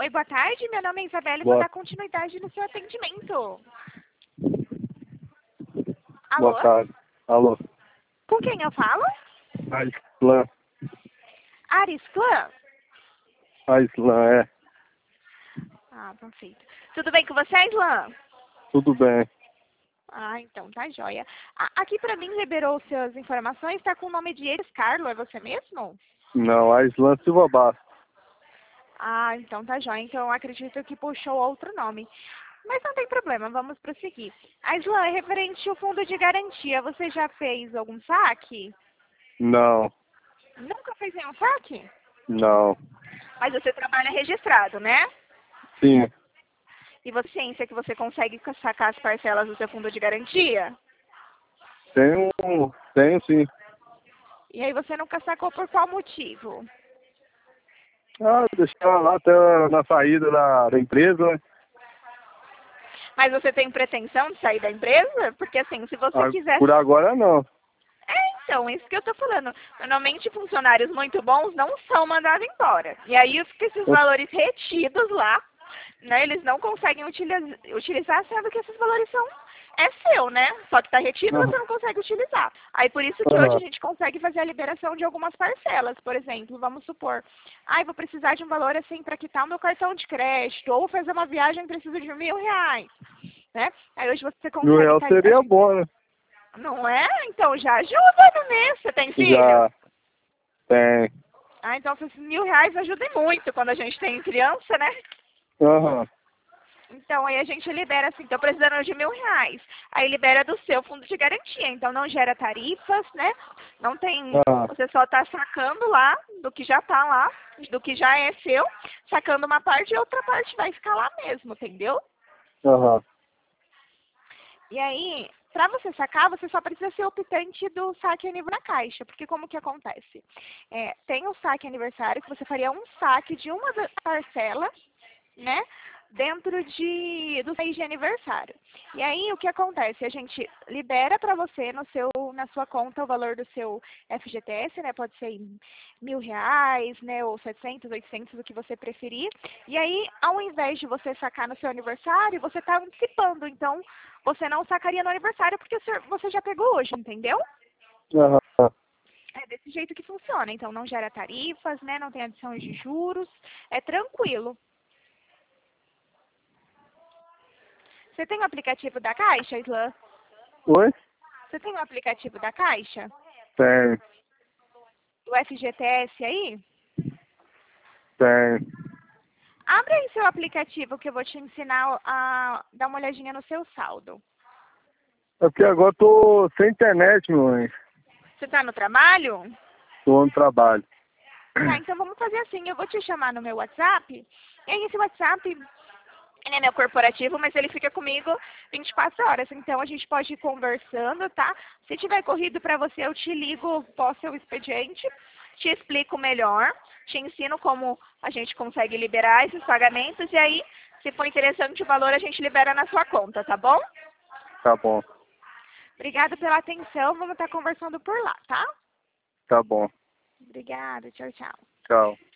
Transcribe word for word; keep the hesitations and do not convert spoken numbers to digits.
Oi, boa tarde. Meu nome é Isabela e vou Boa, dar continuidade no seu atendimento. boa Alô? tarde. Alô. Com quem eu falo? A Islã. Arislan? A Islã, é. Ah, perfeito. Tudo bem com você, Islan? Tudo bem. Ah, então tá joia. A- aqui pra mim liberou suas informações, tá com o nome de Elis Carlo, é você mesmo? Não, a Islã Silva Bastos. Ah, então tá joia. Então eu acredito que puxou outro nome. Mas não tem problema, vamos prosseguir. A Islan, é referente ao fundo de garantia, você já fez algum saque? Não, Nunca fez nenhum saque? não. Mas você trabalha registrado, né? Sim, E você ciência que você consegue sacar as parcelas do seu fundo de garantia? tenho, tenho sim. E aí você nunca sacou por qual motivo? Ah, deixar lá até na saída da, da empresa, né? Mas você tem pretensão de sair da empresa? Porque assim, se você Ah, quiser... por agora não. É, então, isso que eu tô falando. Normalmente funcionários muito bons não são mandados embora. E aí fica esses valores retidos lá, né? Eles não conseguem utilizar, utilizar sendo que esses valores são... É seu, né? Só que tá retido e Aham, você não consegue utilizar. Aí por isso que hoje a aham, gente consegue fazer a liberação de algumas parcelas. Por exemplo, vamos supor, ai, vou precisar de um valor assim para quitar o meu cartão de crédito, ou fazer uma viagem preciso de mil reais, né? Aí hoje você mil consegue reais estar... seria bom, né? Não é? Então já ajuda no mês. Você tem filho? Já tem. Ah, então esses mil reais ajudem muito quando a gente tem criança, né? Aham, Então aí a gente libera assim, tô precisando de mil reais. Aí libera do seu fundo de garantia. Então não gera tarifas, né? Não tem. aham, Você só tá sacando lá do que já tá lá, do que já é seu, sacando uma parte e outra parte vai ficar lá mesmo, entendeu? aham. E aí, para você sacar, você só precisa ser optante do saque a nível da caixa, porque como que acontece? É, tem o saque aniversário, que você faria um saque de uma da- parcela, né, dentro de, do mês de aniversário. E aí, o que acontece? A gente libera para você no seu, na sua conta o valor do seu F G T S, né, pode ser em mil reais, né, ou setecentos, oitocentos, o que você preferir. E aí, ao invés de você sacar no seu aniversário, você está antecipando. Então, você não sacaria no aniversário porque o senhor- você já pegou hoje, entendeu? Aham. É desse jeito que funciona. Então, não gera tarifas, né, não tem adições de juros, é tranquilo. Você tem o aplicativo da Caixa, Islan? Oi? Você tem o aplicativo da Caixa? Tem, Do F G T S aí? tem. Abre aí seu aplicativo que eu vou te ensinar a dar uma olhadinha no seu saldo. É porque agora eu tô sem internet, mãe. Você está no trabalho? Tô no trabalho. Tá, então vamos fazer assim. Eu vou te chamar no meu WhatsApp. E aí esse WhatsApp, ele é meu corporativo, mas ele fica comigo vinte e quatro horas. Então a gente pode ir conversando, tá? Se tiver corrido para você, eu te ligo pós seu expediente, te explico melhor, te ensino como a gente consegue liberar esses pagamentos. E aí, se for interessante o valor, a gente libera na sua conta, tá bom? Tá bom, Obrigada pela atenção. Vamos estar conversando por lá, tá? tá bom. Obrigada. Tchau, tchau. Tchau.